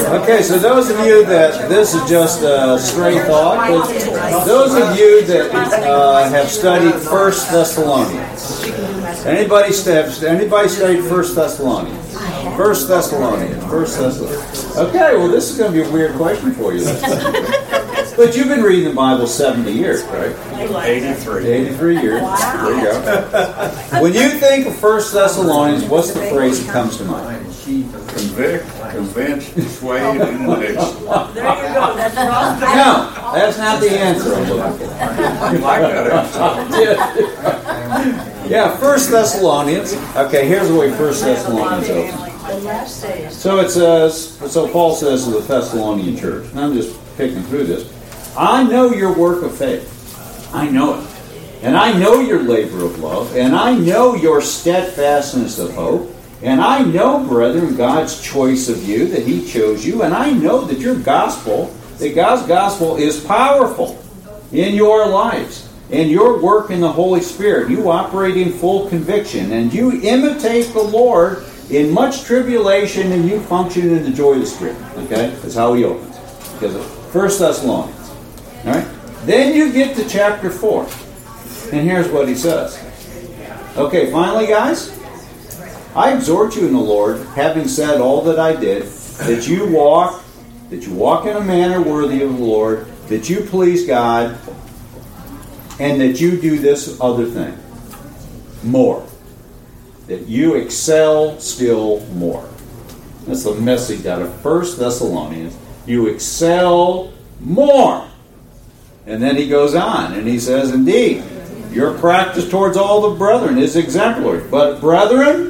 Okay, so those of you that this is just a stray thought, but those of you that have studied 1 Thessalonians, anybody studied 1 Thessalonians? 1 Thessalonians. Okay, well, this is going to be a weird question for you. But you've been reading the Bible 70 years, right? 83. 83 years. Wow. There you go. When you think of 1 Thessalonians, what's the phrase that comes to mind? Convict, convince, persuade, and convict. There you go. That's wrong. No, that's not the answer. You like that answer? Yeah, 1 Thessalonians. Okay, here's the way 1 Thessalonians opens. So it says, so Paul says to the Thessalonian church, and I'm just picking through this, I know your work of faith. I know it. And I know your labor of love. And I know your steadfastness of hope. And I know, brethren, God's choice of you, that He chose you. And I know that your gospel, that God's gospel is powerful in your lives. And your work in the Holy Spirit. You operate in full conviction. And you imitate the Lord in much tribulation. And you function in the joy of the Spirit. Okay? That's how he opens. Because of 1 Thessalonians. All right? Then you get to chapter 4. And here's what he says. Okay, finally, guys. I exhort you in the Lord, having said all that I did, that you walk in a manner worthy of the Lord, that you please God, and that you do this other thing. More. That you excel still more. That's the message out of 1 Thessalonians. You excel more. And then he goes on, and he says, indeed, your practice towards all the brethren is exemplary. But brethren,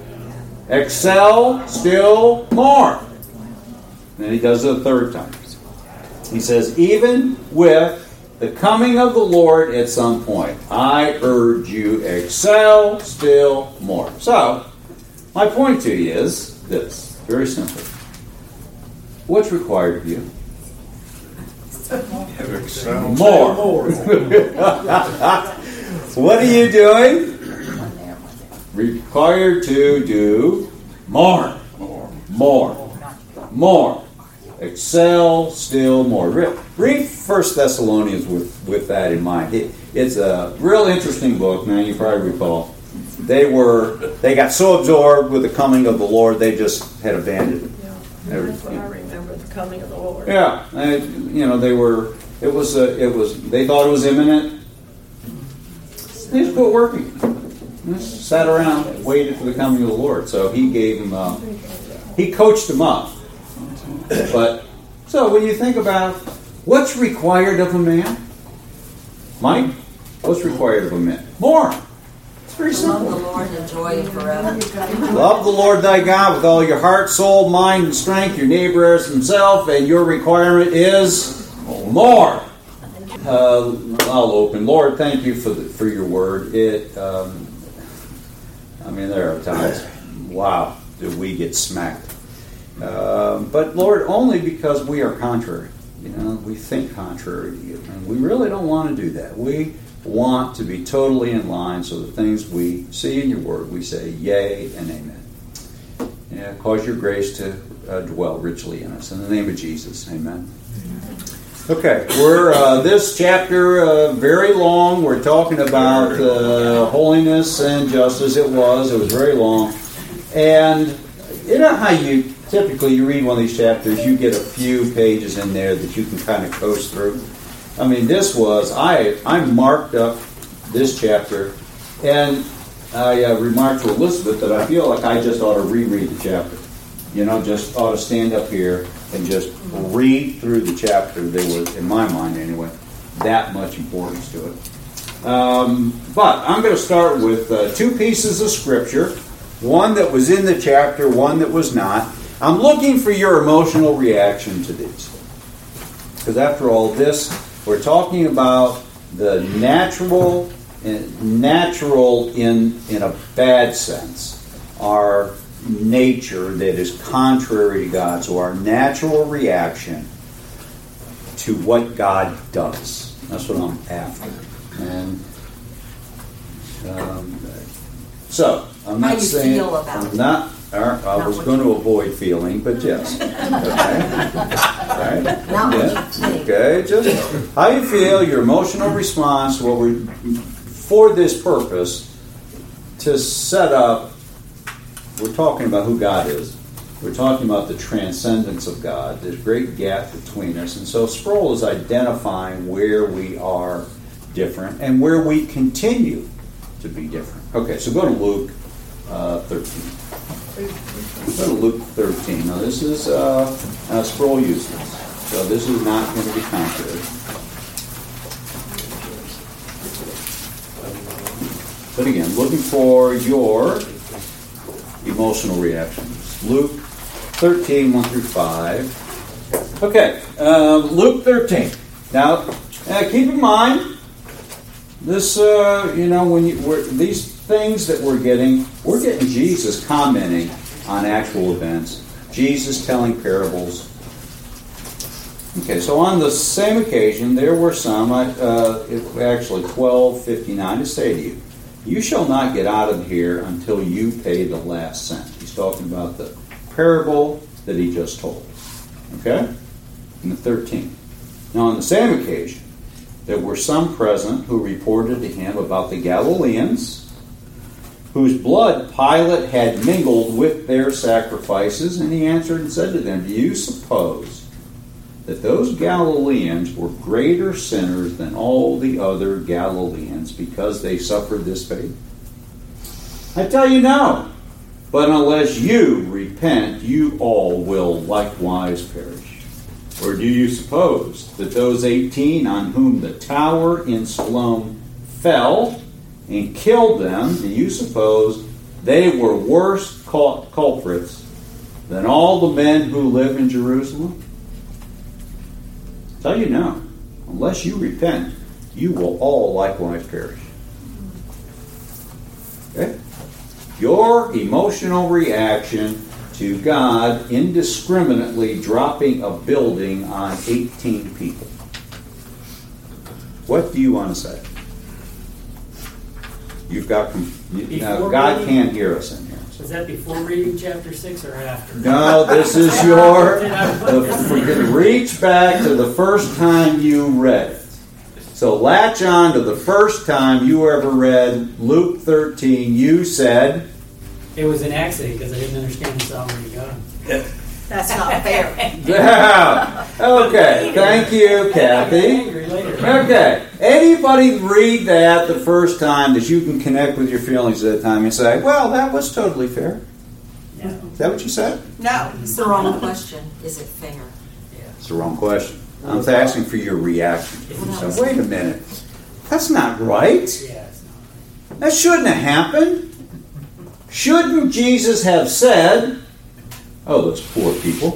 excel still more. And then he does it a third time. He says, even with the coming of the Lord at some point, I urge you, excel still more. So, my point to you is this, very simple. What's required of you? Excel more. What are you doing? Required to do more. More. Excel still more. Read 1 Thessalonians with that in mind. It's a real interesting book. Now you probably recall. They got so absorbed with the coming of the Lord, they just had abandoned it. That's what I remember, the coming of the Lord. Yeah, they were. It was. They thought it was imminent. They just quit working. Just sat around, waited for the coming of the Lord. So he gave them. He coached them up. But so when you think about what's required of a man, Mike, what's required of a man? More. It's very simple. Love the Lord and enjoy it forever. Love the Lord thy God with all your heart, soul, mind, and strength, your neighbor as himself, and your requirement is more. I'll open. Lord, thank you for your word. There are times, wow, do we get smacked. But Lord, only because we are contrary. We think contrary to you. And we really don't want to do that. We want to be totally in line, so the things we see in your word, we say yea and amen. Yeah, cause your grace to dwell richly in us. In the name of Jesus, amen. Okay, we're this chapter very long. We're talking about holiness and justice. It was very long, and you know how you typically read one of these chapters, you get a few pages in there that you can kind of coast through. I mean, this was I marked up this chapter, and I remarked to Elizabeth that I feel like I just ought to reread the chapter. Just ought to stand up here and just read through the chapter. There was, in my mind anyway, that much importance to it. But I'm going to start with two pieces of Scripture, one that was in the chapter, one that was not. I'm looking for your emotional reaction to these. Because after all this, we're talking about the natural in a bad sense, our nature that is contrary to God. So our natural reaction to what God does. That's what I'm after. And so I'm not saying I was going to avoid feeling, but yes. Okay. All right. Not what Yeah. you think. Okay. Just how you feel, your emotional response. What we for this purpose to set up. We're talking about who God is. We're talking about the transcendence of God. There's a great gap between us, and so Sproul is identifying where we are different and where we continue to be different. Okay, so go to Luke 13. Go to Luke 13. Now this is Sproul uses this, so this is not going to be contrary. But again, looking for your emotional reactions. Luke 13, 1 through 5. Okay, Luke 13. Now, keep in mind, this, these things that we're getting Jesus commenting on actual events, Jesus telling parables. Okay, so on the same occasion, there were some, actually 12:59, to say to you, you shall not get out of here until you pay the last cent. He's talking about the parable that he just told. Okay? In the 13th. Now, on the same occasion, there were some present who reported to him about the Galileans, whose blood Pilate had mingled with their sacrifices, and he answered and said to them, do you suppose that those Galileans were greater sinners than all the other Galileans because they suffered this fate? I tell you no. But unless you repent, you all will likewise perish. Or do you suppose that those 18 on whom the tower in Siloam fell and killed them, do you suppose they were worse culprits than all the men who live in Jerusalem? I tell you no. Unless you repent, you will all likewise perish. Okay? Your emotional reaction to God indiscriminately dropping a building on 18 people. What do you want to say? You've got now God can't hear us in here. Was that before reading chapter 6 or after? No, this is reach back to the first time you read it. So latch on to the first time you ever read Luke 13. You said it was an accident because I didn't understand the sovereignty of God. That's not fair. Yeah. Okay. Thank you, Kathy. Okay. Anybody read that the first time that you can connect with your feelings at that time and say, well, that was totally fair? Yeah. Is that what you said? No. It's the wrong question. Is it fair? It's the wrong question. I'm asking for your reaction. So wait a minute. That's not right. Yeah, it's not. That shouldn't have happened. Shouldn't Jesus have said, oh, those poor people?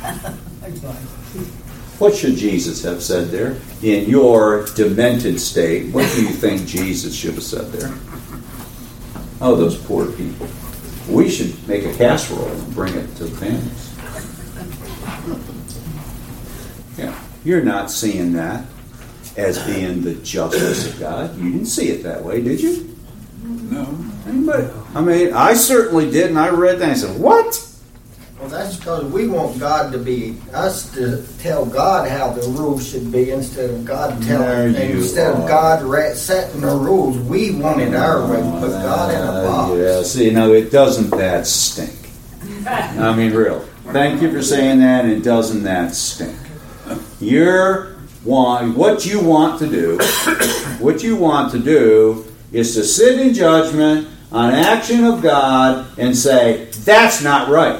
What should Jesus have said there? In your demented state, what do you think Jesus should have said there? Oh, those poor people. We should make a casserole and bring it to the families. Yeah, you're not seeing that as being the justice of God. You didn't see it that way, did you? No. Anybody? I mean, I certainly did, and I read that and I said, what? Well, that's because we want God to be, us to tell God how the rules should be instead of God telling, of God setting the rules. We want it our way, put God in a box. Yeah, see, no, it doesn't that stink. I mean, really. Thank you for saying that, and doesn't that stink? What you want to do is to sit in judgment on action of God and say, that's not right.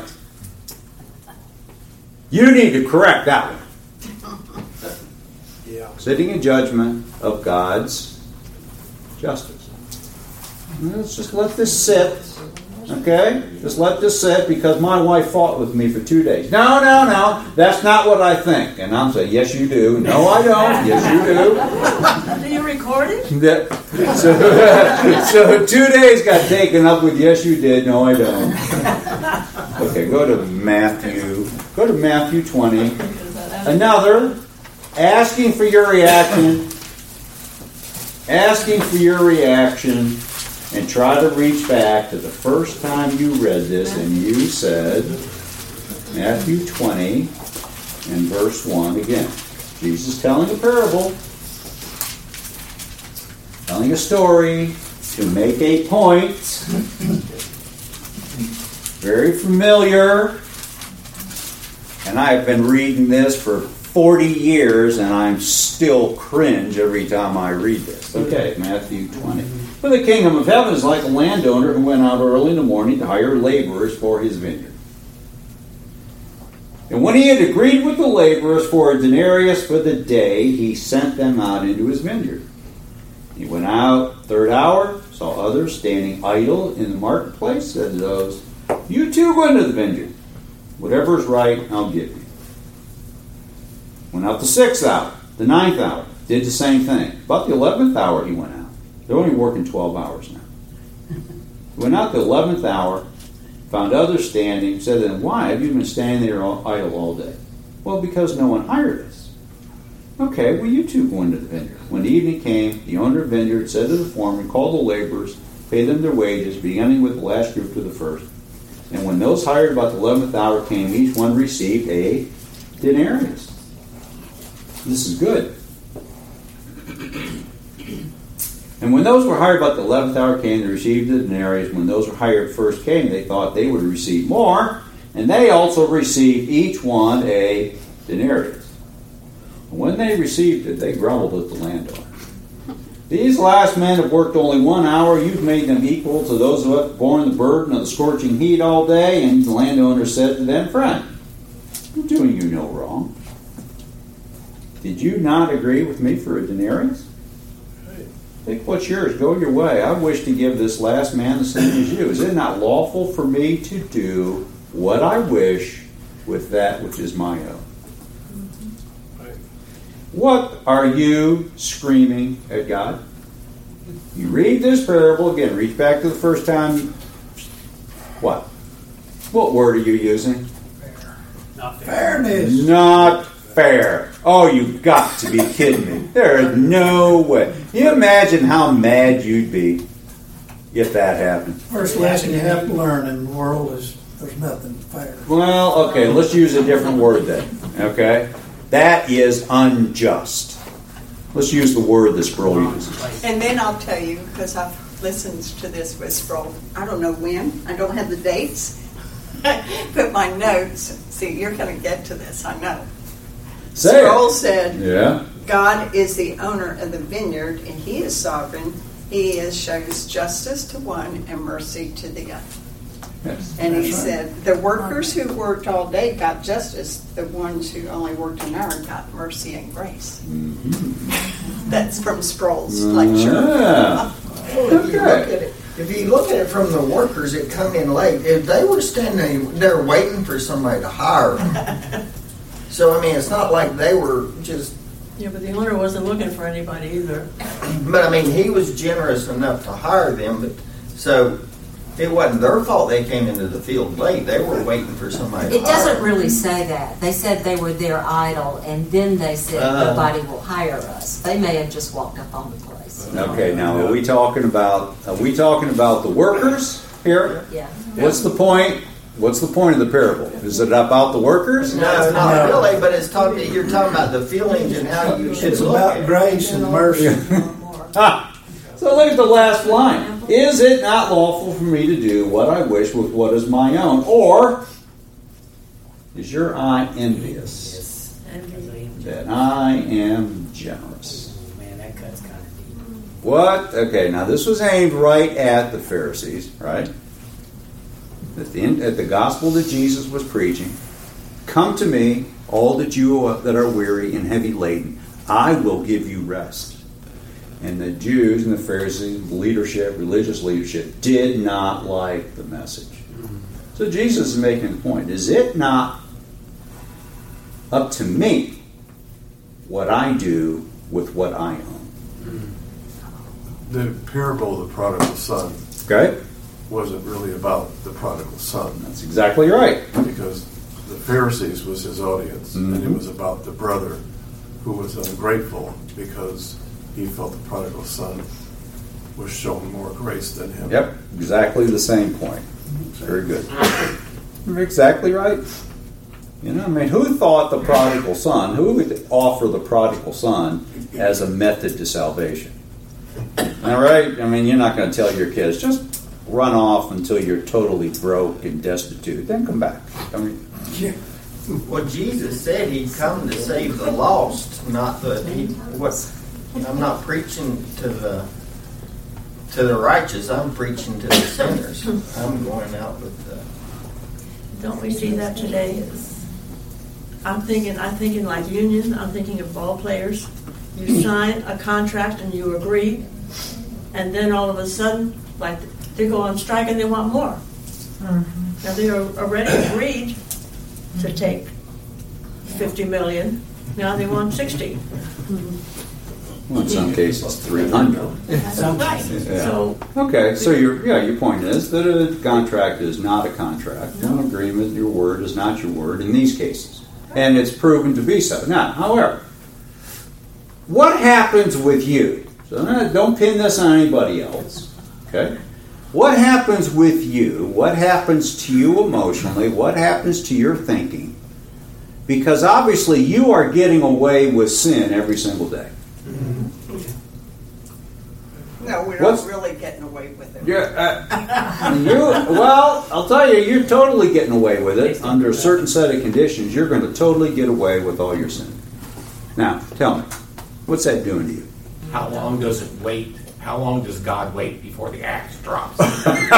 You need to correct that one. Yeah. Sitting in judgment of God's justice. Let's just let this sit. Okay? Just let this sit because my wife fought with me for 2 days. No. That's not what I think. And I'm saying, yes, you do. No, I don't. Yes, you Do you record it? do. So 2 days got taken up with yes, you did. No, I don't. Okay, go to Matthew. Go to Matthew 20. Another. Asking for your reaction. and try to reach back to the first time you read this, and you said, Matthew 20 and verse 1 again. Jesus telling a parable, telling a story to make a point. Very familiar. And I've been reading this for 40 years, and I'm still cringe every time I read this. Okay, Matthew 20. For the kingdom of heaven is like a landowner who went out early in the morning to hire laborers for his vineyard. And when he had agreed with the laborers for a denarius for the day, he sent them out into his vineyard. He went out, third hour, saw others standing idle in the marketplace, said to those, "You too go into the vineyard. Whatever is right, I'll give you." Went out the 6th hour, the 9th hour, did the same thing. About the 11th hour he went out. They're only working 12 hours now. He went out the 11th hour, found others standing, said to them, "Why have you been standing there idle all day?" "Well, because no one hired us." "Okay, well, you too go into the vineyard." When the evening came, the owner of the vineyard said to the foreman, "Call the laborers, pay them their wages, beginning with the last group to the first." And when those hired about the 11th hour came, each one received a denarius. This is good. And when those were hired about the 11th hour came, they received the denarius. When those were hired first came, they thought they would receive more, and they also received each one a denarius. And when they received it, they grumbled at the landowner. "These last men have worked only 1 hour. You've made them equal to those who have borne the burden of the scorching heat all day." And the landowner said to them, "Friend, I'm doing you no wrong. Did you not agree with me for a denarius? Take what's yours, go your way. I wish to give this last man the same as you. Is it not lawful for me to do what I wish with that which is my own?" What are you screaming at God? You read this parable, again, reach back to the first time. What? What word are you using? Not fair. Fairness. Not fair. Oh, you've got to be kidding me. There is no way. Can you imagine how mad you'd be if that happened? First lesson you have to learn in the world is there's nothing fair. Well, okay, let's use a different word then. Okay? That is unjust. Let's use the word that Sproul uses. And then I'll tell you, because I've listened to this with Sproul. I don't know when. I don't have the dates. But my notes. See, you're going to get to this, I know. Say Sproul it. said, Yeah. God is the owner of the vineyard, and He is sovereign. He shows justice to one and mercy to the other. Yes. And he said, the workers who worked all day got justice. The ones who only worked an hour got mercy and grace. Mm-hmm. That's from Sproul's lecture. Yeah. If you look at it from the workers that come in late, if they were standing there waiting for somebody to hire them. So, I mean, it's not like they were just... Yeah, but the owner wasn't looking for anybody either. But, I mean, he was generous enough to hire them. But so, it wasn't their fault they came into the field late. They were waiting for somebody to It hire doesn't them. really say that. They said they were there idle, and then they said nobody will hire us. They may have just walked up on the place. Okay, now are we talking about the workers here? Yeah. What's the point? What's the point of the parable? Is it about the workers? No, not really, but it's talking. You're talking about the feelings and how you should It's look about at it. grace and mercy. So look at the last line. Is it not lawful for me to do what I wish with what is my own? Or is your eye envious that I am generous? Man, that cut's kind of deep. What? Okay, now this was aimed right at the Pharisees, right? At the gospel that Jesus was preaching. Come to me, all that you that are weary and heavy laden. I will give you rest. And the Jews and the Pharisees, the leadership, religious leadership, did not like the message. So Jesus is making the point. Is it not up to me what I do with what I own? The parable of the prodigal son Okay? wasn't really about the prodigal son, That's exactly right. because the Pharisees was his audience, and it was about the brother who was ungrateful because he felt the prodigal son was shown more grace than him. Yep, exactly the same point. Very good. You're exactly right. You know, I mean, who thought the prodigal son, who would offer the prodigal son as a method to salvation? All right? I mean, you're not going to tell your kids, just run off until you're totally broke and destitute, then come back. I mean, Well, Jesus said He'd come to save the lost, not the. I'm not preaching to the righteous. I'm preaching to the sinners. I'm going out with the. Don't we see that today? I'm thinking like union. I'm thinking of ball players. You sign a contract and you agree, and then all of a sudden, like they go on strike and they want more. Now they already agreed to take $50 million. Now they want 60. well, in some cases, 300. Right. Yeah. So Okay, so your point is that a contract is not a contract. An agreement, your word is not your word in these cases. And it's proven to be so. Now, however, what happens with you? So don't pin this on anybody else. Okay? What happens with you? What happens to you emotionally? What happens to your thinking? Because obviously you are getting away with sin every single day. No, we're not really getting away with it. Well, I'll tell you, you're totally getting away with it. Under a certain set of conditions, you're going to totally get away with all your sin. Now, tell me, what's that doing to you? How long does it wait? How long does God wait before the axe drops? I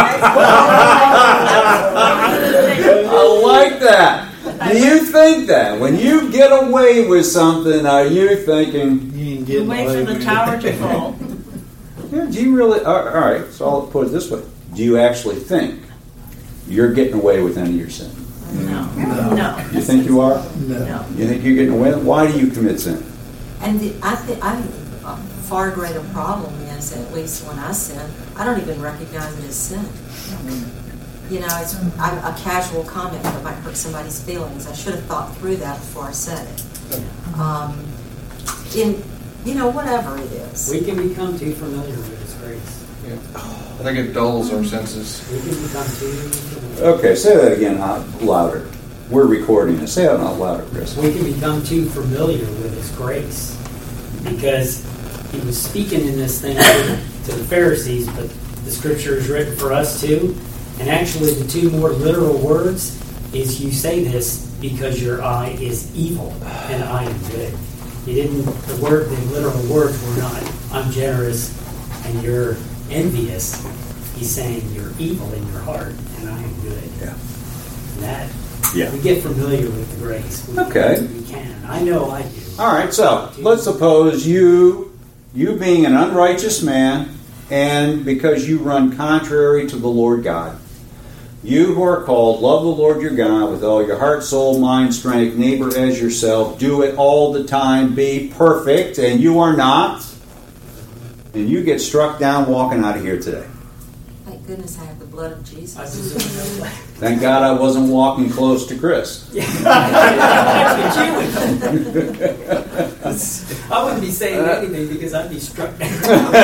like that. Do you think that? When you get away with something, are you thinking... you wait for the tower to fall. Yeah, do you really... All right, so I'll put it this way. Do you actually think you're getting away with any of your sin? No. You think you are? No. You think you're getting away with it? Why do you commit sin? And I think a far greater problem is, at least when I sin, I don't even recognize it as sin. You know, it's a casual comment that might hurt somebody's feelings. I should have thought through that before I said it. Whatever it is. We can become too familiar with His grace. I think it dulls our senses. We can become too familiar. Okay, say that again louder. We're recording it. Say it out louder, Chris. We can become too familiar with His grace because He was speaking in this thing to the Pharisees, but the Scripture is written for us too. And actually, the two more literal words is, you say this because your eye is evil and I am good. The literal words were not, I'm generous and you're envious. He's saying you're evil in your heart and I am good. Yeah. And that, Yeah. we get familiar with the grace. Okay. We can. I know I do. All right, so let's suppose you being an unrighteous man, and because you run contrary to the Lord God, you who are called, love the Lord your God with all your heart, soul, mind, strength, neighbor as yourself, do it all the time, be perfect, and you are not, and you get struck down walking out of here today. Thank goodness I have the blood of Jesus. Thank God I wasn't walking close to Chris. I wouldn't be saying anything because I'd be struck down.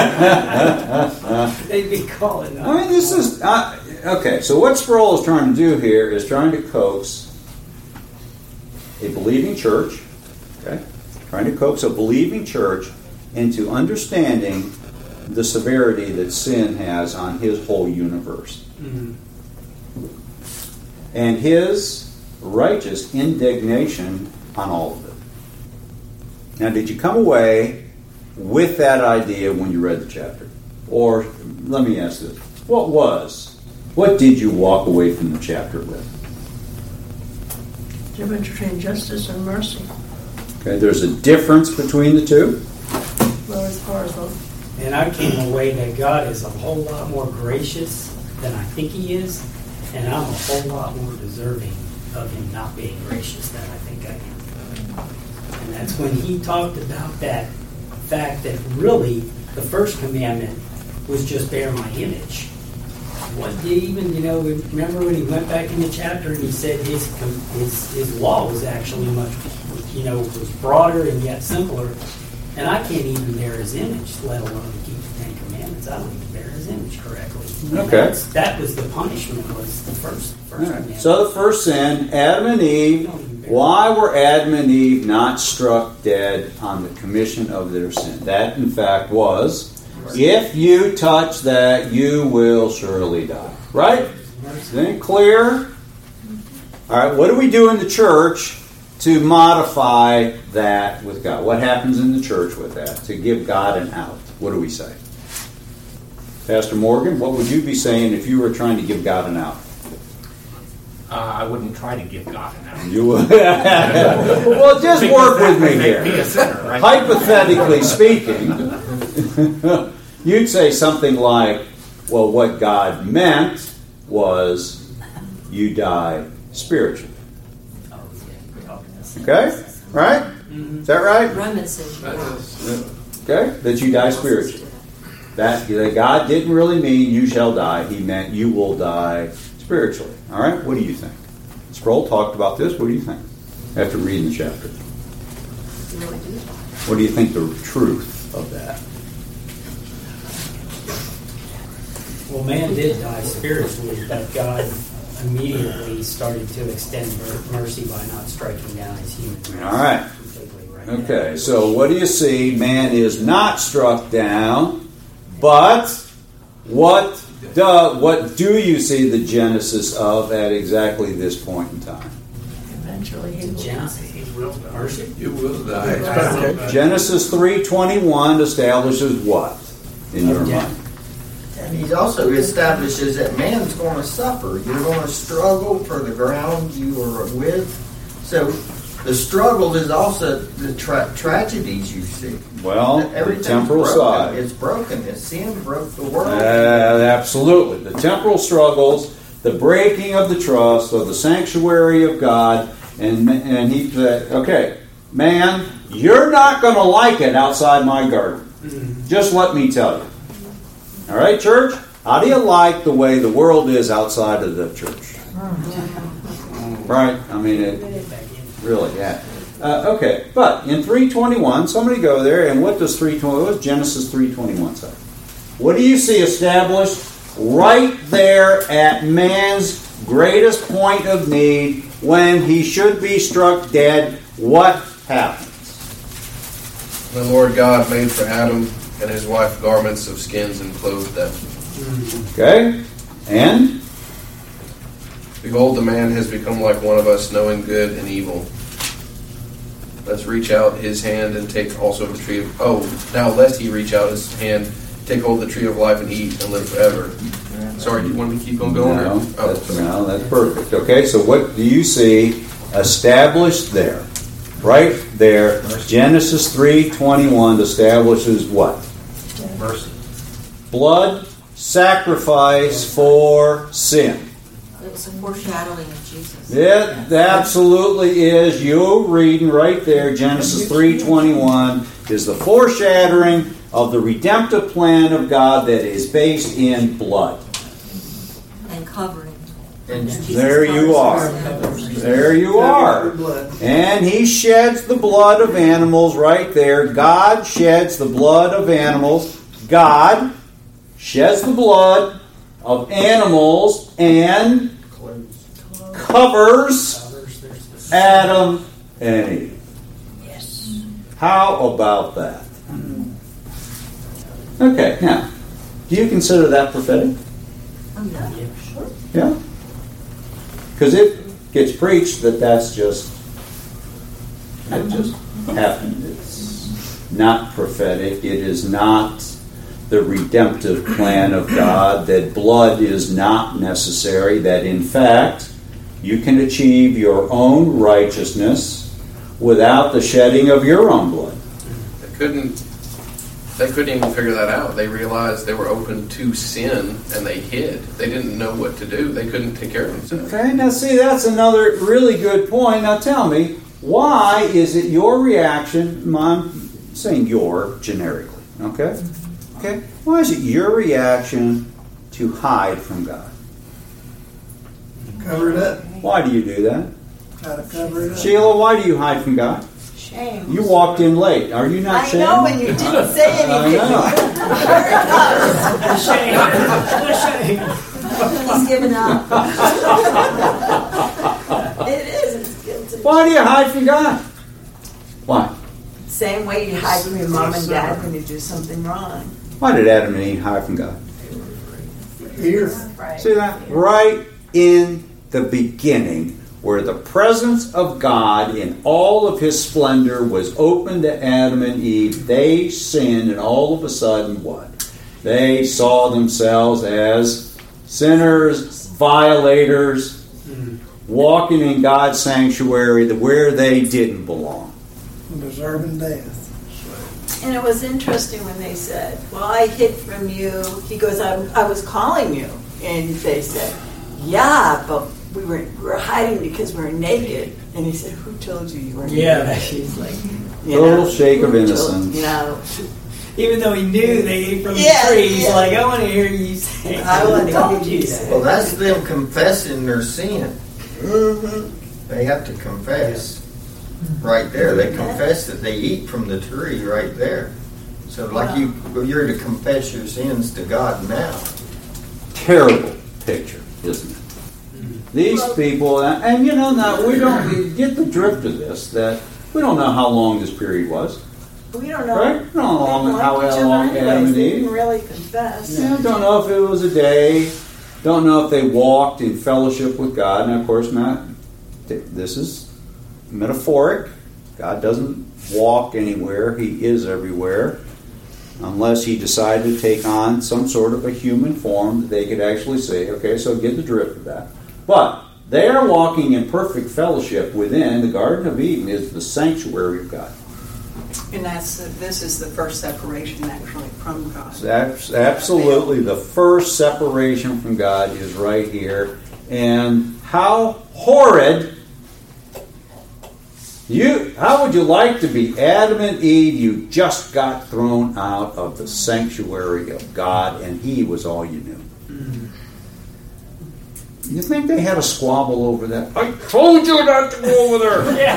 They'd be calling. I mean, this is... okay, so what Sproul is trying to do here is trying to coax a believing church, okay? Trying to coax a believing church into understanding the severity that sin has on his whole universe. Mm-hmm. And his righteous indignation on all of it. Now, did you come away with that idea when you read the chapter? Or, let me ask this, what did you walk away from the chapter with? Difference between justice and mercy. Okay, there's a difference between the two? Well, as far as those. And I came away that God is a whole lot more gracious than I think He is, and I'm a whole lot more deserving of Him not being gracious than I think I am. And that's when He talked about that fact that really the first commandment was just bear my image. What did even, remember when he went back in the chapter and he said his law was actually much, was broader and yet simpler. And I can't even bear His image, let alone keep the Ten Commandments. commandments. I don't even bear his image correctly. Okay. That was the punishment, was the first commandment. So the first sin, Adam and Eve. Why were Adam and Eve not struck dead on the commission of their sin? That, in fact, was, if you touch that, you will surely die. Right? Is that clear? All right, what do we do in the church to modify that with God? What happens in the church with that? To give God an out. What do we say? Pastor Morgan, what would you be saying if you were trying to give God an out? I wouldn't try to give God an out. You would. Well, just work with me here. Be a sinner, right? Hypothetically speaking, you'd say something like, well, what God meant was you die spiritually. Okay? Right? Is that right? Romans says you die. Okay? That you die spiritually. That God didn't really mean you shall die. He meant you will die spiritually. All right? What do you think? Sproul talked about this. What do you think? After reading the chapter. What do you think the truth of that? Well, man did die spiritually, but God immediately started to extend mercy by not striking down his human race. All right. Okay, so what do you see? Man is not struck down, but what do you see the genesis of at exactly this point in time? Eventually he will die. You will die. Genesis 3:21 establishes what in your mind? And he also establishes that man's going to suffer. You're going to struggle for the ground you are with. So the struggle is also the tragedies you see. Well, the temporal broken. side. It's broken. It's sin broke the world. Absolutely. The temporal struggles, the breaking of the trust of the sanctuary of God, and he said, okay, man, you're not going to like it outside my garden. Just let me tell you. All right, church? How do you like the way the world is outside of the church? Right? I mean, it really, yeah. Okay, but in 3:21, somebody go there, and what does Genesis 3:21 say? What do you see established right there at man's greatest point of need when he should be struck dead? What happens? The Lord God made for Adam and his wife garments of skins and clothed them. Okay, and? Behold, the man has become like one of us, knowing good and evil. Let's reach out his hand and take also the tree of... now lest he reach out his hand, take hold of the tree of life and eat and live forever. Sorry, do you want me to keep on going? No, that's perfect. Okay, so what do you see established there? Right there, Genesis 3:21 establishes what? Mercy. Blood sacrifice for sin. It's a foreshadowing of Jesus. It absolutely is. You're reading right there, Genesis 3:21 is the foreshadowing of the redemptive plan of God that is based in blood. And covering. There you are. There you are. And he sheds the blood of animals right there. God sheds the blood of animals. God sheds the blood of animals and covers Adam and Eve. Yes. How about that? Okay, now, do you consider that prophetic? Oh, yeah. Yeah? Because it gets preached that that's just happened. It's not prophetic. It is not the redemptive plan of God, that blood is not necessary, that in fact you can achieve your own righteousness without the shedding of your own blood. They couldn't even figure that out. They realized they were open to sin and they hid. They didn't know what to do. They couldn't take care of themselves. Okay, now see, that's another really good point. Now tell me, why is it your reaction, I'm saying your generically, okay? Okay, why is it your reaction to hide from God? Cover it up. Why do you do that? Try to cover it up. Sheila, why do you hide from God? shame. You walked in late. Are you not I ashamed? know, and you didn't say anything. He's given up. It is. It's guilty. Why do you hide from God? Why? Same way you hide from your mom and dad when you do something wrong. Why did Adam and Eve hide from God? Here. See that? Right in the beginning, where the presence of God in all of His splendor was open to Adam and Eve, they sinned, and all of a sudden, what? They saw themselves as sinners, violators, walking in God's sanctuary where they didn't belong. Deserving death. And it was interesting when they said, well, I hid from you. He goes, I was calling you. And they said, yeah, but we were hiding because we were naked. And he said, who told you were naked? Yeah, he's like, Total shake of who told- innocence. You know, even though he knew they ate from the Yeah, tree, he's yeah. like, I want to hear you say. I want to told hear you that. Well, that's them confessing their sin. They have to confess. Right there, they confess that they eat from the tree right there. So, like you're to confess your sins to God now. Terrible picture, isn't it? These people, and you know, now we don't get the drift of this, that we don't know how long this period was. we don't know. Right? We don't know how They long liked each other Adam anyways. and They Eve. didn't really confess. Yeah, don't know if it was a day. Don't know if they walked in fellowship with God. And of course, this is metaphoric. God doesn't walk anywhere. He is everywhere. Unless He decided to take on some sort of a human form that they could actually say, okay, so get the drift of that. But they are walking in perfect fellowship within. The Garden of Eden is the sanctuary of God. And this is the first separation actually from God. Absolutely, the first separation from God is right here. And how horrid! How would you like to be Adam and Eve? You just got thrown out of the sanctuary of God, and He was all you knew. You think they had a squabble over that? I told you not to go over there.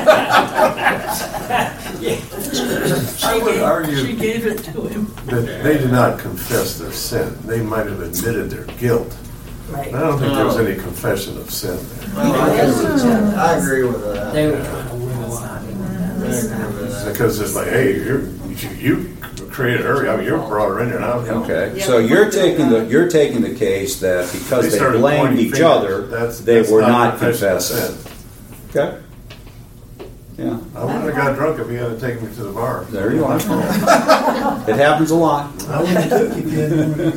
I would argue She gave it to him. that they did not confess their sin. They might have admitted their guilt. Right. But I don't think there was any confession of sin there. Well, I agree with that. They were trying to win a lot. I agree with that. Because it's like, hey, you created her. I mean, you brought her in here now. Okay, so you're taking the case that because they started blamed pointing each fingers. other, they That's were not confession of confessing. sin. Okay. Yeah. I wouldn't have got drunk if he hadn't taken me to the bar. There you are. It happens a lot. I wouldn't have took you, kid.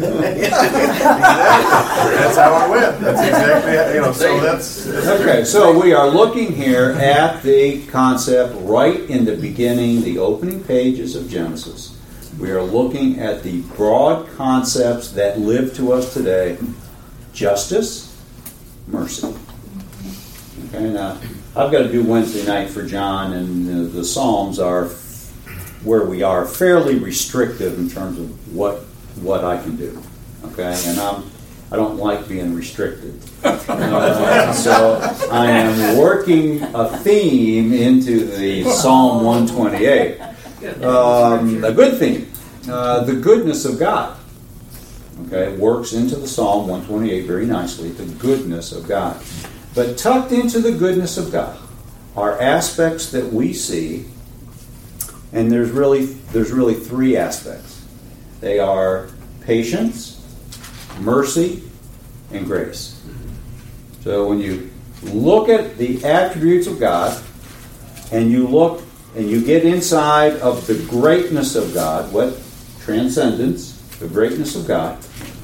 That's how it went. That's exactly, so that's Okay, so we are looking here at the concept right in the beginning, the opening pages of Genesis. We are looking at the broad concepts that live to us today: justice, mercy. Okay, now I've got to do Wednesday night for John, and the Psalms are where we are fairly restrictive in terms of what I can do. Okay, and I don't like being restricted. So I am working a theme into the Psalm 128. A good theme. The goodness of God. Okay, works into the Psalm 128 very nicely. The goodness of God. But tucked into the goodness of God are aspects that we see, and there's really three aspects. They are patience, mercy, and grace. So when you look at the attributes of God, and you look and you get inside of the greatness of God, what transcendence, the greatness of God.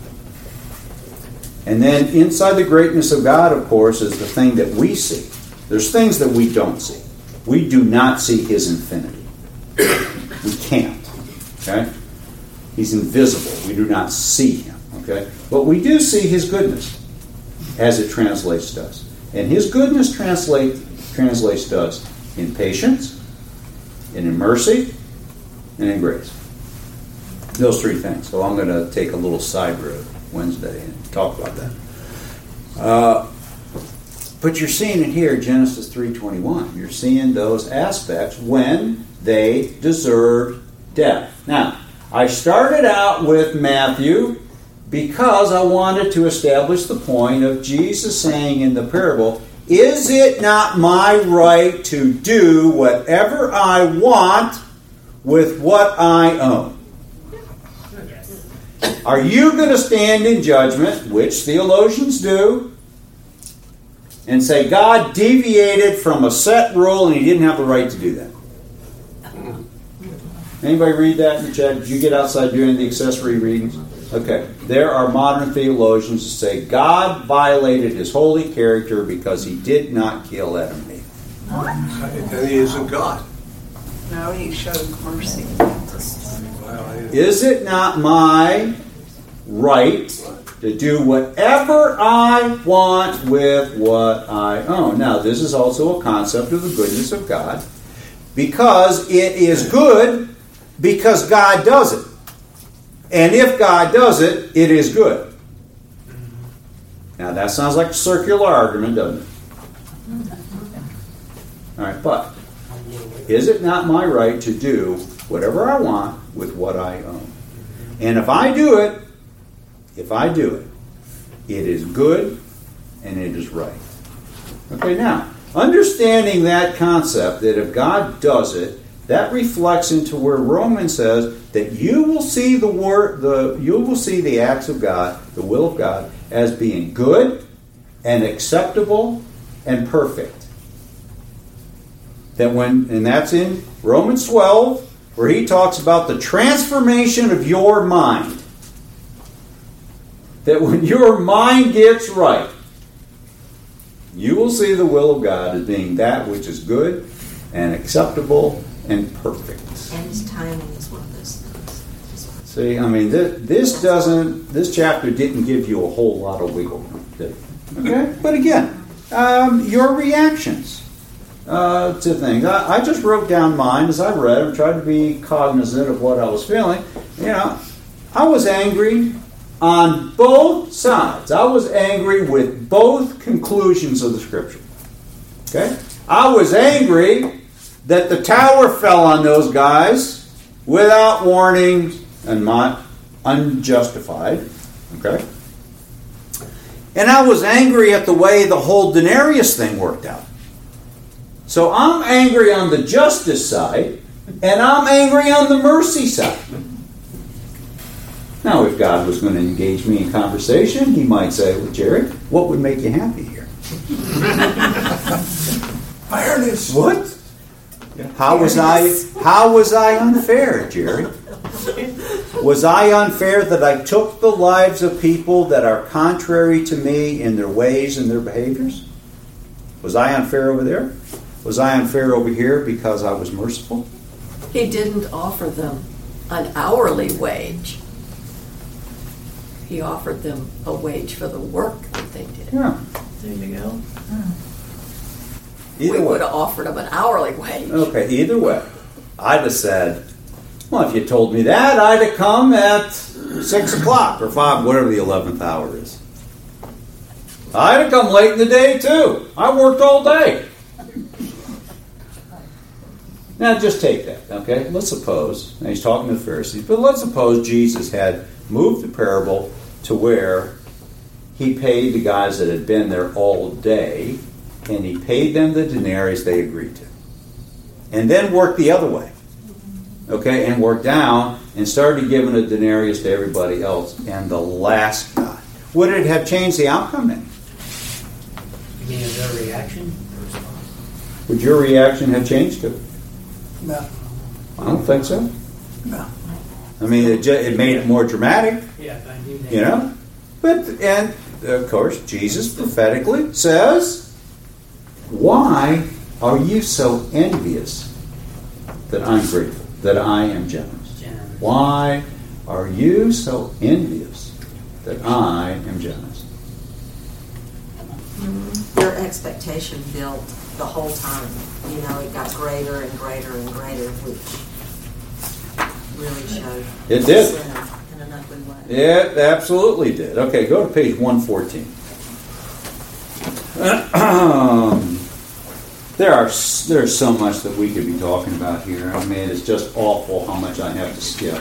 And then inside the greatness of God, of course, is the thing that we see. There's things that we don't see. We do not see His infinity. We can't. Okay? He's invisible. We do not see Him. Okay? But we do see His goodness as it translates to us. And His goodness translates to us in patience, and in mercy, and in grace. Those three things. So I'm going to take a little side road Wednesday and talk about that. But you're seeing it here, Genesis 3:21. You're seeing those aspects when they deserved death. Now, I started out with Matthew because I wanted to establish the point of Jesus saying in the parable, is it not my right to do whatever I want with what I own? Are you going to stand in judgment, which theologians do, and say God deviated from a set rule and he didn't have the right to do that? Anybody read that in the chat? Did you get outside doing the accessory readings? Okay. There are modern theologians who say God violated his holy character because he did not kill Adam and Eve. And he isn't God. No, he showed mercy. Is it not my right to do whatever I want with what I own? Now, this is also a concept of the goodness of God, because it is good because God does it. And if God does it, it is good. Now, that sounds like a circular argument, doesn't it? All right, but is it not my right to do whatever I want with what I own? And if I do it, it is good and it is right. Okay, now, understanding that concept that if God does it, that reflects into where Romans says that you will see the acts of God, the will of God, as being good and acceptable and perfect. And that's in Romans 12, where he talks about the transformation of your mind. That when your mind gets right, you will see the will of God as being that which is good and acceptable and perfect. And his timing is one of those things. See, I mean, this chapter didn't give you a whole lot of wiggle room, did it? Okay? But again, your reactions to things. I just wrote down mine as I read and tried to be cognizant of what I was feeling. You know, I was angry on both sides. I was angry with both conclusions of the Scripture. Okay? I was angry that the tower fell on those guys without warning and not unjustified. Okay? And I was angry at the way the whole denarius thing worked out. So I'm angry on the justice side, and I'm angry on the mercy side. Now, if God was going to engage me in conversation, he might say, well, Jerry, what would make you happy here? Fairness. What? How was I unfair, Jerry? Was I unfair that I took the lives of people that are contrary to me in their ways and their behaviors? Was I unfair over there? Was I unfair over here because I was merciful? He didn't offer them an hourly wage. He offered them a wage for the work that they did. Yeah. There you go. Either we way. would have offered them an hourly wage. Okay, either way. I'd have said, well, if you told me that, I'd have come at 6 o'clock or 5, whatever the 11th hour is. I'd have come late in the day, too. I worked all day. Now, just take that, okay? Let's suppose, now he's talking to the Pharisees, but let's suppose Jesus had moved the parable to where he paid the guys that had been there all day, and he paid them the denarius they agreed to. And then worked the other way, okay? And worked down and started giving a denarius to everybody else, and the last guy. Would it have changed the outcome then? You mean their reaction or response? Would your reaction have changed to it? No. I don't think so. No. I mean, it made it more dramatic, Yeah, but I knew that. you know? And, of course, Jesus prophetically says, why are you so envious that I'm grateful, that I am generous? Why are you so envious that I am generous? Their expectation built the whole time. You know, it got greater and greater and greater, which really showed It did. sin in an ugly way. It absolutely did. Okay, go to page 114. There's so much that we could be talking about here. I mean, it's just awful how much I have to skip.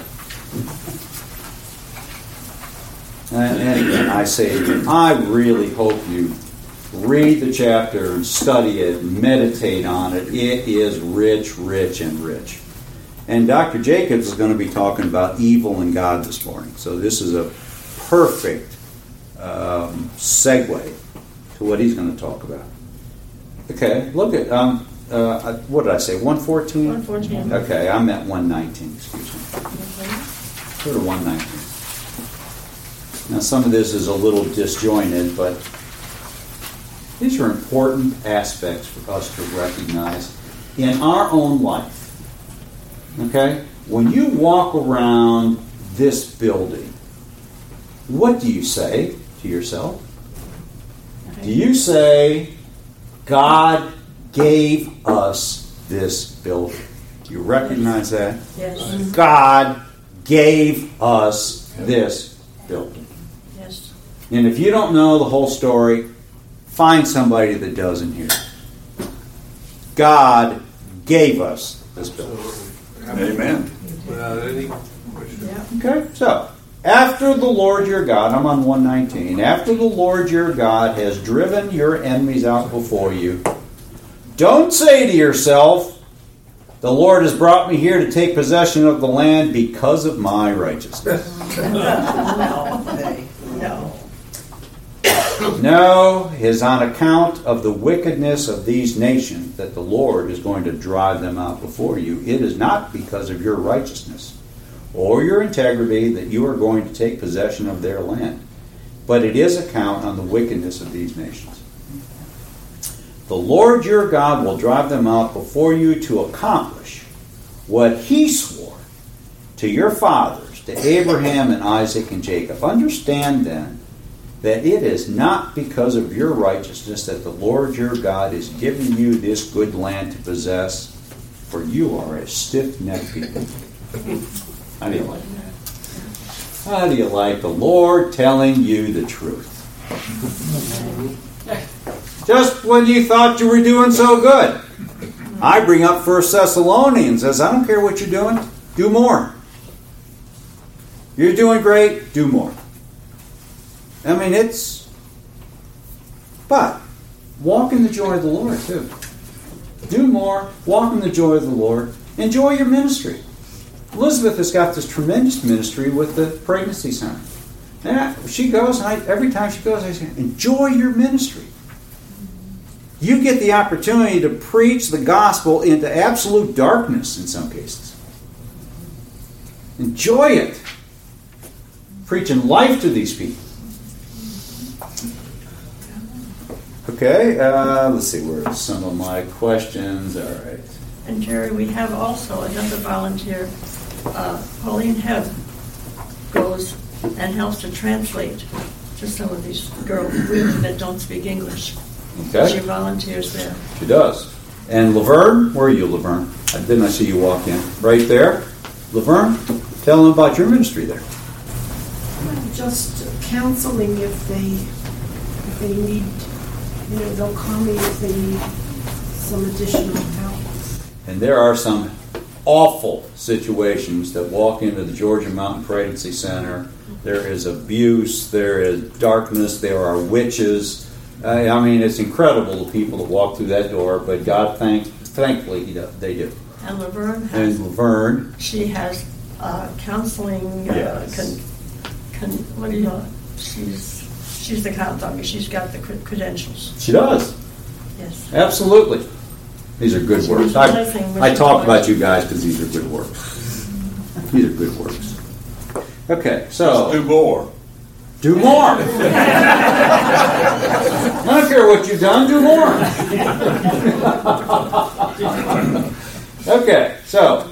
And again, I say again, I really hope you read the chapter and study it, and meditate on it. It is rich, rich, and rich. And Dr. Jacobs is going to be talking about evil and God this morning. So this is a perfect segue to what he's going to talk about. Okay, look at, what did I say, 114? 114. Okay, I'm at 119, excuse me. Go to 119. Now some of this is a little disjointed, but these are important aspects for us to recognize in our own life. Okay? When you walk around this building, what do you say to yourself? Do you say, God gave us this building? Do you recognize that? Yes. God gave us this building. Yes. And if you don't know the whole story, find somebody that does in here. God gave us this building. Amen. Without any question. Okay, so after the Lord your God, I'm on 119, after the Lord your God has driven your enemies out before you, don't say to yourself, the Lord has brought me here to take possession of the land because of my righteousness. No. No, it is on account of the wickedness of these nations that the Lord is going to drive them out before you. It is not because of your righteousness or your integrity that you are going to take possession of their land, but it is account on the wickedness of these nations. The Lord your God will drive them out before you to accomplish what he swore to your fathers, to Abraham and Isaac and Jacob. Understand then that it is not because of your righteousness that the Lord your God is giving you this good land to possess, for you are a stiff-necked people. How do you like that? How do you like the Lord telling you the truth? Just when you thought you were doing so good. I bring up 1 Thessalonians, says, I don't care what you're doing, do more. You're doing great, do more. I mean, but walk in the joy of the Lord, too. Do more, walk in the joy of the Lord, enjoy your ministry. Elizabeth has got this tremendous ministry with the pregnancy center. And she goes, and every time she goes, I say, enjoy your ministry. You get the opportunity to preach the gospel into absolute darkness in some cases. Enjoy it. Preaching life to these people. Okay, let's see, where are some of my questions? All right. And Jerry, we have also another volunteer, Pauline Hebb, goes and helps to translate to some of these girls that don't speak English. Okay. She volunteers there. She does. And Laverne, where are you, Laverne? Didn't I see you walk in? Right there. Laverne, tell them about your ministry there. Just counseling if they need, they'll call me if they need some additional help. And there are some awful situations that walk into the Georgia Mountain Pregnancy Center. There is abuse, there is darkness, there are witches. I mean, it's incredible the people that walk through that door, but God, thankfully, they do. And Laverne she has counseling. Yes. What do you know? She's the counselor. She's got the credentials. She does. Yes. Absolutely. These are good works. I talk about you guys because these are good works. These are good works. Okay, so let's do more. Do more. I don't care what you've done, do more. Okay, so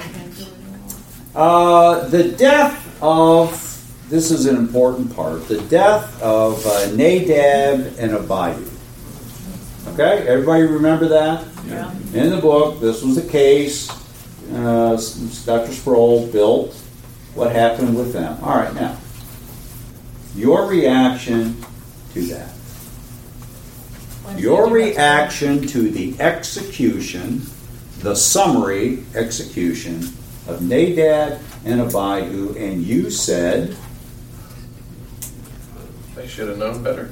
the death of, this is an important part, the death of Nadab and Abihu. Okay, everybody remember that? Yeah. In the book, this was the case. Dr. Sproul built what happened with them. All right, now, your reaction to that. your reaction to the execution, the summary execution of Nadab and Abihu, and you said, They should have known better.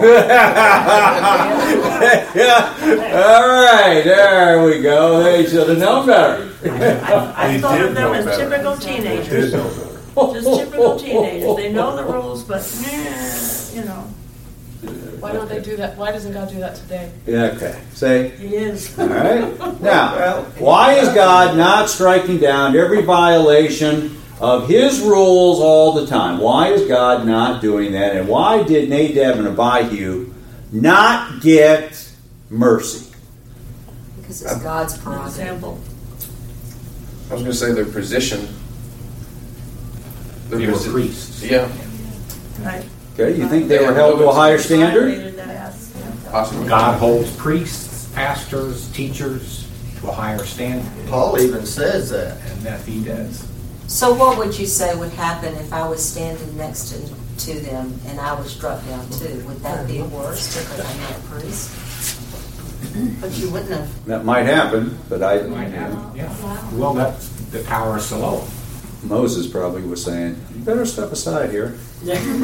All right, there we go. They should have known better. I thought of them as typical teenagers. Just typical teenagers. They know the rules, but you know. Why don't they do that? Why doesn't God do that today? Yeah, okay. Say. He is. All right. Now, why is God not striking down every violation of His rules all the time? Why is God not doing that? And why did Nadab and Abihu not get mercy? Because it's God's prerogative. Example. I was going to say their position. They were priests. Yeah. Right. Okay, you think they were held to a higher standard? Possibly. God holds priests, pastors, teachers to a higher standard. Paul even says that. And that he does. So what would you say would happen if I was standing next to them and I was struck down too? Would that be worse because I'm not a priest? But you wouldn't have. That might happen, but I. Might happen, yeah. Well, that's the power of Siloam. Moses probably was saying, "You better step aside here." I mean,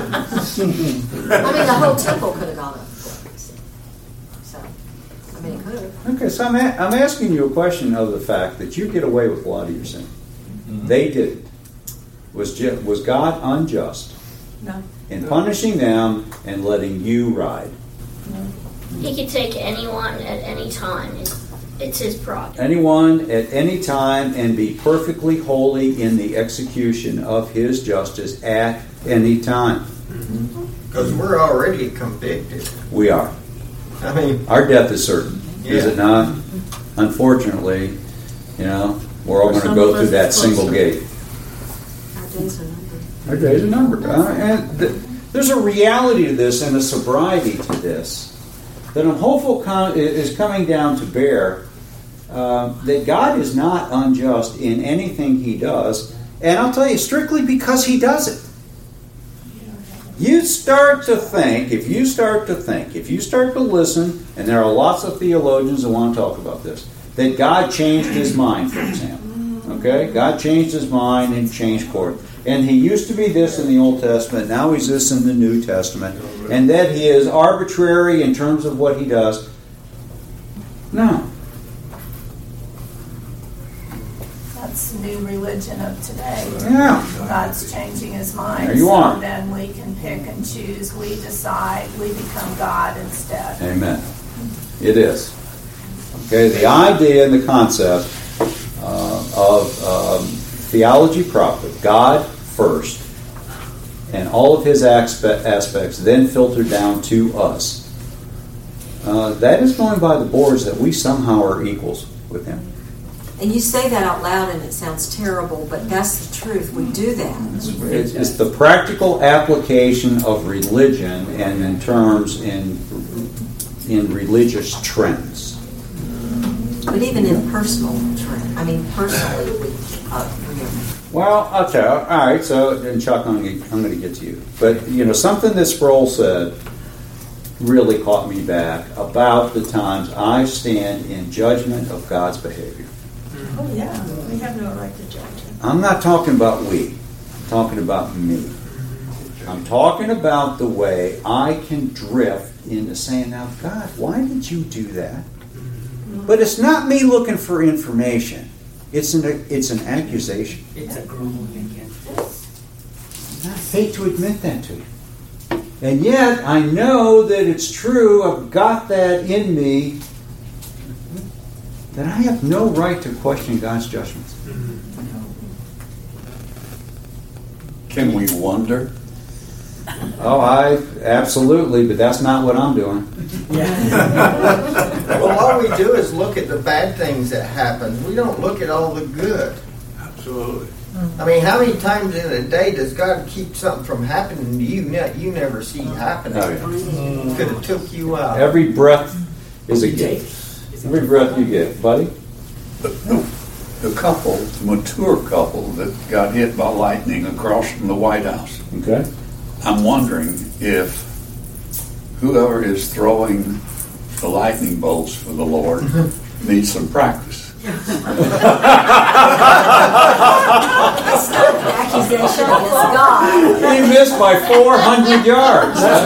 the whole temple could have gone up. So, I mean, it could have. Okay, so I'm asking you a question of the fact that you get away with a lot of your sin. Mm-hmm. They didn't. Was God unjust No. in punishing them and letting you ride? No. He could take anyone at any time. It's His prerogative. Anyone at any time and be perfectly holy in the execution of His justice at any time. Because we're already convicted. We are. I mean, our death is certain, is Yeah. it not? Unfortunately, we're all going to go through that single gate. Our days are numbered. Our days are numbered. And there's a reality to this and a sobriety to this that I'm hopeful is coming down to bear. That God is not unjust in anything He does, and I'll tell you, strictly because He does it. If you start to listen, and there are lots of theologians that want to talk about this, that God changed His mind, for example. Okay? God changed His mind and changed course. And He used to be this in the Old Testament, now He's this in the New Testament, and that He is arbitrary in terms of what He does. No. That's new religion of today. Yeah. God's changing His mind. There you are. So then we can pick and choose. We decide. We become God instead. Amen. It is. Okay, the idea and the concept of theology proper, God first, and all of His aspects then filtered down to us. That is going by the boards that we somehow are equals with Him. And you say that out loud and it sounds terrible, but that's the truth. We do that. It's the practical application of religion and in terms in religious trends. But even in personal trend, personally, Well, I'll tell you. All right, so, and Chuck, I'm going to get to you. But, something that Sproul said really caught me back about the times I stand in judgment of God's behavior. Oh, yeah. We have no right to judge Him. I'm not talking about we. I'm talking about me. I'm talking about the way I can drift into saying, now, God, why did you do that? But it's not me looking for information. It's an accusation. It's a grumbling against us. I hate to admit that to you. And yet, I know that it's true. I've got that in me. That I have no right to question God's judgments. Can we wonder? Oh, absolutely, but that's not what I'm doing. Well, all we do is look at the bad things that happen. We don't look at all the good. Absolutely. I mean, how many times in a day does God keep something from happening to you you never see happening? Oh, yeah. Could have took you out. Every breath is a gift. Every breath you get, buddy. The couple, the mature couple that got hit by lightning across from the White House. Okay. I'm wondering if whoever is throwing the lightning bolts for the Lord need some practice. That's not an accusation against God. He missed by 400 yards. That's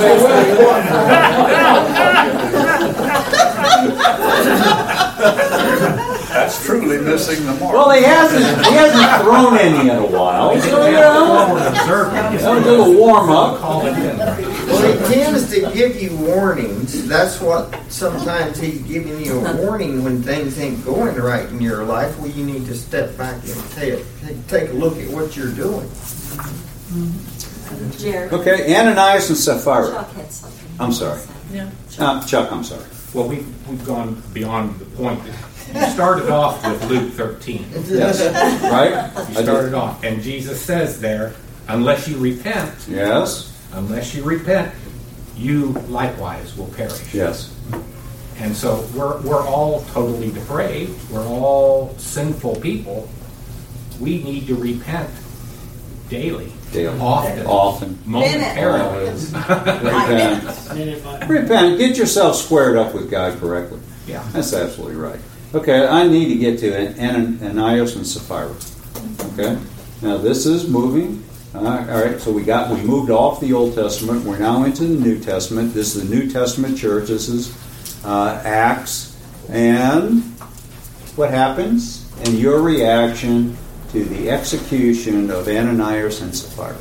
That's truly missing the mark. Well, he hasn't thrown any in a while. So, a little warm up. Well, he tends to give you warnings. That's what sometimes he's giving you a warning when things ain't going right in your life. Well, you need to step back and take a look at what you're doing. Jerry. Okay, Ananias and Sapphira. Chuck had something. I'm sorry. Yeah. Chuck, I'm sorry. Well, we've gone beyond the point. You started off with Luke 13. Yes. Right? You started off, and Jesus says there, unless you repent, Yes. unless you repent, you likewise will perish. Yes. And so we're all totally depraved. We're all sinful people. We need to repent daily. Often. Momentarily. Repent. Get yourself squared up with God correctly. Yeah. That's absolutely right. Okay, I need to get to Ananias and Sapphira. Okay? Now this is moving. All right, so we moved off the Old Testament. We're now into the New Testament. This is the New Testament church. This is Acts. And what happens? And your reaction to the execution of Ananias and Sapphira.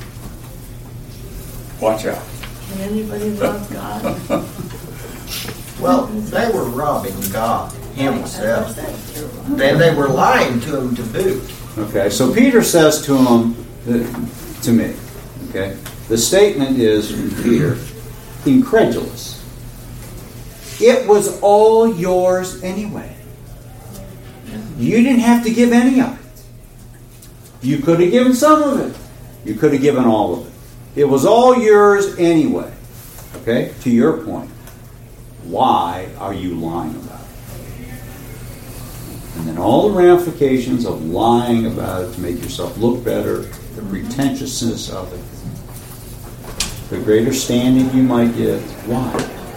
Watch out. Can anybody love God? Well, they were robbing God himself. Then they were lying to him to boot. Okay, so Peter says to him, to me, okay, the statement is from Peter, incredulous. It was all yours anyway. You didn't have to give any of it. You could have given some of it. You could have given all of it. It was all yours anyway. Okay, to your point. Why are you lying about it? And then all the ramifications of lying about it to make yourself look better, the pretentiousness of it, the greater standing you might get. Why?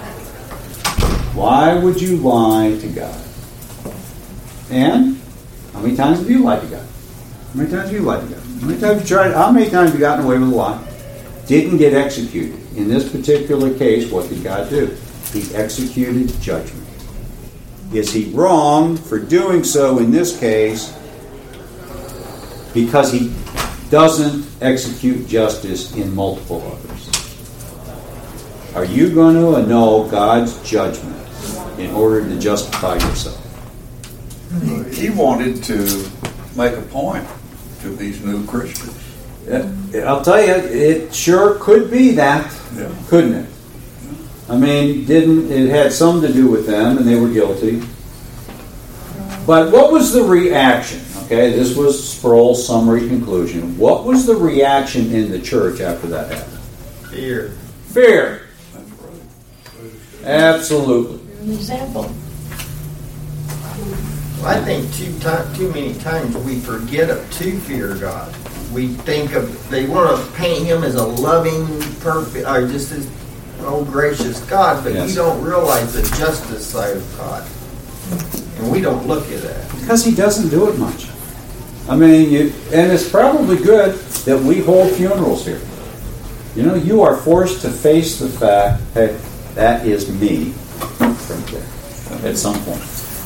Why would you lie to God? And how many times have you lied to God? How many times have you lied to God? How many times have you tried? How many times have you gotten away with a lie? Didn't get executed. In this particular case, what did God do? He executed judgment. Is he wrong for doing so in this case because he doesn't execute justice in multiple others? Are you going to annul God's judgment in order to justify yourself? He wanted to make a point to these new Christians. I'll tell you, it sure could be that, couldn't it? I mean, it had something to do with them, and they were guilty. But what was the reaction? Okay, this was Sproul's summary conclusion. What was the reaction in the church after that happened? Fear. Fear. Absolutely. An example. I think too many times we forget to fear God. We think they want to paint him as a loving, perfect, or just as gracious God, but we don't realize the justice side of God. And we don't look at that. Because he doesn't do it much. I mean, and it's probably good that we hold funerals here. You know, you are forced to face the fact, hey, that is me right there at some point.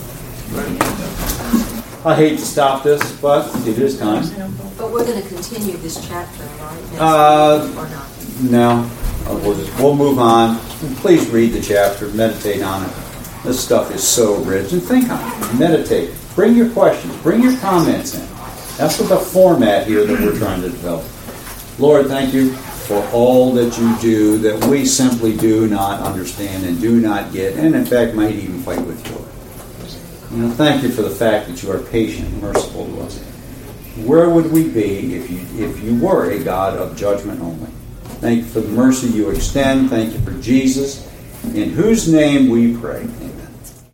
I hate to stop this, but it is time. But we're going to continue this chapter, right? Or not? No. We'll move on. Please read the chapter, meditate on it. This stuff is so rich. And think on it. Meditate. Bring your questions. Bring your comments in. That's what the format here that we're trying to develop. Lord, thank you for all that you do that we simply do not understand and do not get, and in fact might even fight with joy. Thank you for the fact that you are patient and merciful to us. Where would we be if you were a God of judgment only? Thank you for the mercy you extend. Thank you for Jesus, in whose name we pray.